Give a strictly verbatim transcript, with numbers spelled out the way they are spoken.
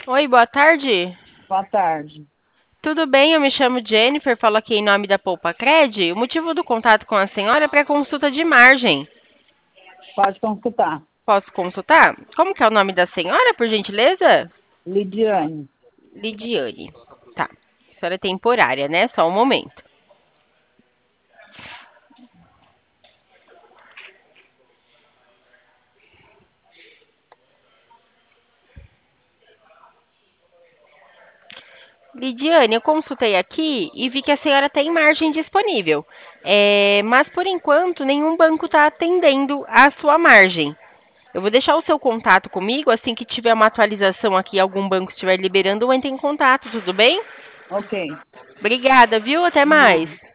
Oi, boa tarde. Boa tarde. Tudo bem? Eu me chamo Jennifer, falo aqui em nome da Poupa Cred. O motivo do contato com a senhora é para consulta de margem. Pode consultar. Posso consultar? Como que é o nome da senhora, por gentileza? Lidiane. Lidiane. Tá. A senhora é temporária, né? Só um momento. Lidiane, eu consultei aqui e vi que a senhora tem margem disponível. É, mas por enquanto nenhum banco está atendendo a sua margem. Eu vou deixar o seu contato comigo, assim que tiver uma atualização aqui, algum banco estiver liberando, eu entro em contato, tudo bem? Ok. Obrigada, viu? Até mais. Não.